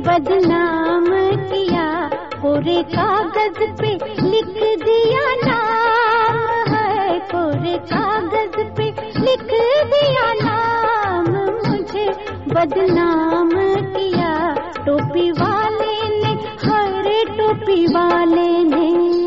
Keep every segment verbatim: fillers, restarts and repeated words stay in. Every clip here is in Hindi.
बदनाम किया, कोरे कागज पे लिख दिया नाम है, कोरे कागज पे लिख दिया नाम, मुझे बदनाम किया टोपी वाले ने, हर टोपी वाले ने।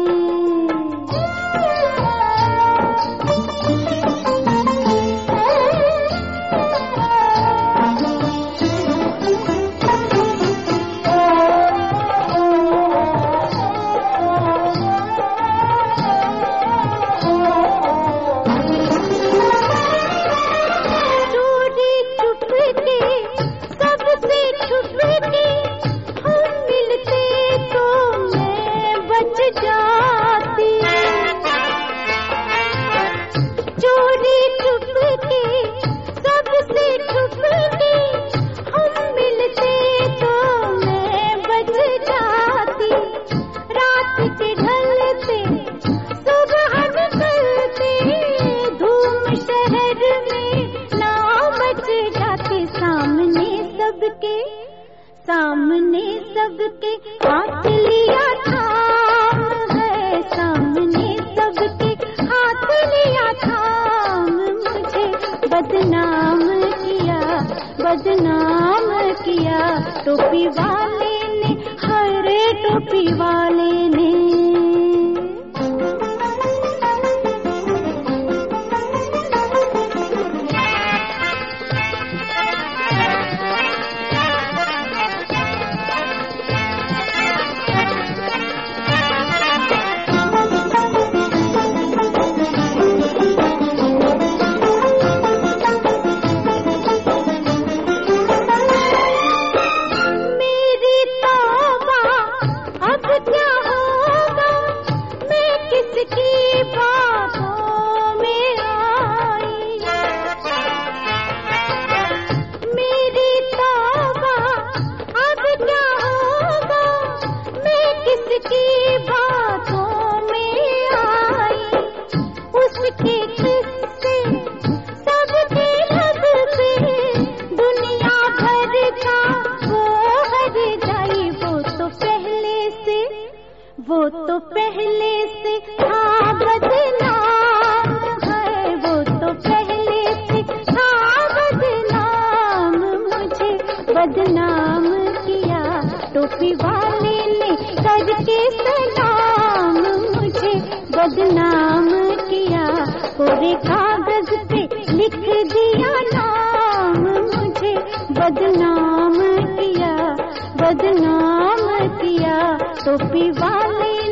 सामने सबके हाथ लिया थाम है, सामने सबके हाथ लिया थाम, मुझे बदनाम किया, बदनाम किया टोपी वाले ने, हर टोपी वाले ने। वो तो पहले से था बदनाम है, वो तो पहले से था बदनाम, मुझे बदनाम किया टोपी वाले ने, करके सलाम, मुझे बदनाम किया, कोरे कागज पे लिख दिया नाम, मुझे बदनाम किया, बदनाम किया टोपी वाले